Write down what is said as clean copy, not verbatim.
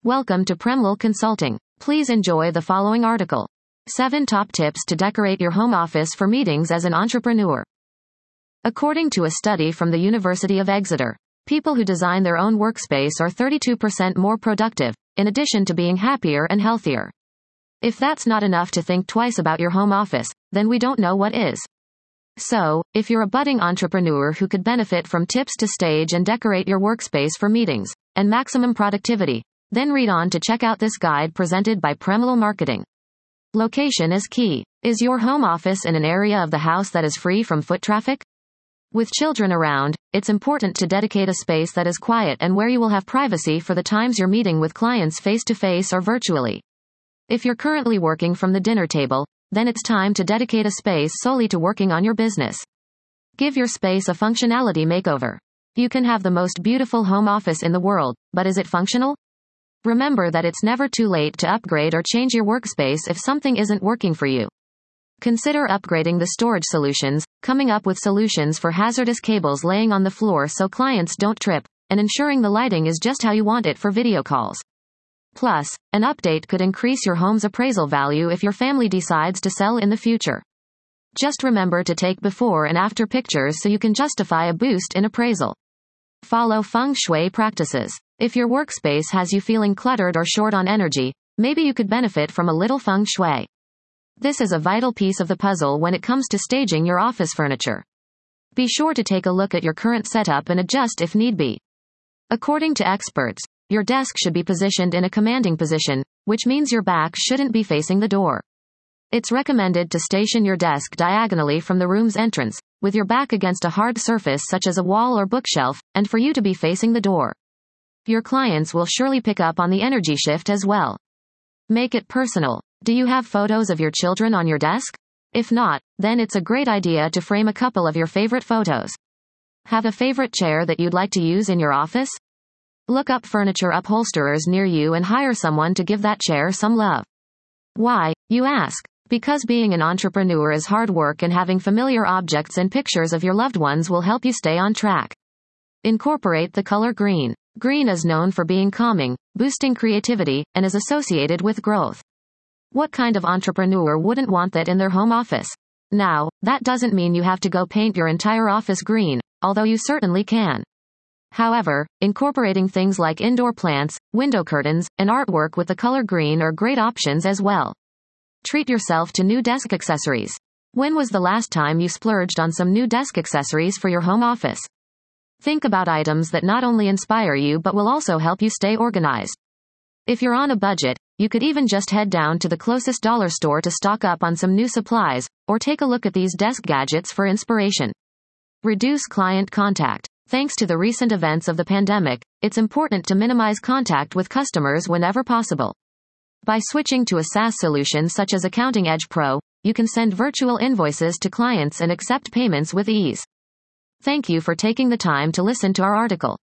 Welcome to Premlal Consulting. Please enjoy the following article. 7 top tips to decorate your home office for meetings as an entrepreneur. According to a study from the University of Exeter, people who design their own workspace are 32% more productive, in addition to being happier and healthier. If that's not enough to think twice about your home office, then we don't know what is. So, if you're a budding entrepreneur who could benefit from tips to stage and decorate your workspace for meetings and maximum productivity, then read on to check out this guide presented by Premlal Marketing. Location is key. Is your home office in an area of the house that is free from foot traffic? With children around, it's important to dedicate a space that is quiet and where you will have privacy for the times you're meeting with clients face-to-face or virtually. If you're currently working from the dinner table, then it's time to dedicate a space solely to working on your business. Give your space a functionality makeover. You can have the most beautiful home office in the world, but is it functional? Remember that it's never too late to upgrade or change your workspace if something isn't working for you. Consider upgrading the storage solutions, coming up with solutions for hazardous cables laying on the floor so clients don't trip, and ensuring the lighting is just how you want it for video calls. Plus, an update could increase your home's appraisal value if your family decides to sell in the future. Just remember to take before and after pictures so you can justify a boost in appraisal. Follow feng shui practices. If your workspace has you feeling cluttered or short on energy, maybe you could benefit from a little feng shui. This is a vital piece of the puzzle when it comes to staging your office furniture. Be sure to take a look at your current setup and adjust if need be. According to experts, your desk should be positioned in a commanding position, which means your back shouldn't be facing the door. It's recommended to station your desk diagonally from the room's entrance, with your back against a hard surface such as a wall or bookshelf, and for you to be facing the door. Your clients will surely pick up on the energy shift as well. Make it personal. Do you have photos of your children on your desk? If not, then it's a great idea to frame a couple of your favorite photos. Have a favorite chair that you'd like to use in your office? Look up furniture upholsterers near you and hire someone to give that chair some love. Why, you ask? Because being an entrepreneur is hard work and having familiar objects and pictures of your loved ones will help you stay on track. Incorporate the color green. Green is known for being calming, boosting creativity, and is associated with growth. What kind of entrepreneur wouldn't want that in their home office? Now, that doesn't mean you have to go paint your entire office green, although you certainly can. However, incorporating things like indoor plants, window curtains, and artwork with the color green are great options as well. Treat yourself to new desk accessories. When was the last time you splurged on some new desk accessories for your home office? Think about items that not only inspire you but will also help you stay organized. If you're on a budget, you could even just head down to the closest dollar store to stock up on some new supplies, or take a look at these desk gadgets for inspiration. Reduce client contact. Thanks to the recent events of the pandemic, it's important to minimize contact with customers whenever possible. By switching to a SaaS solution such as Accounting Edge Pro, you can send virtual invoices to clients and accept payments with ease. Thank you for taking the time to listen to our article.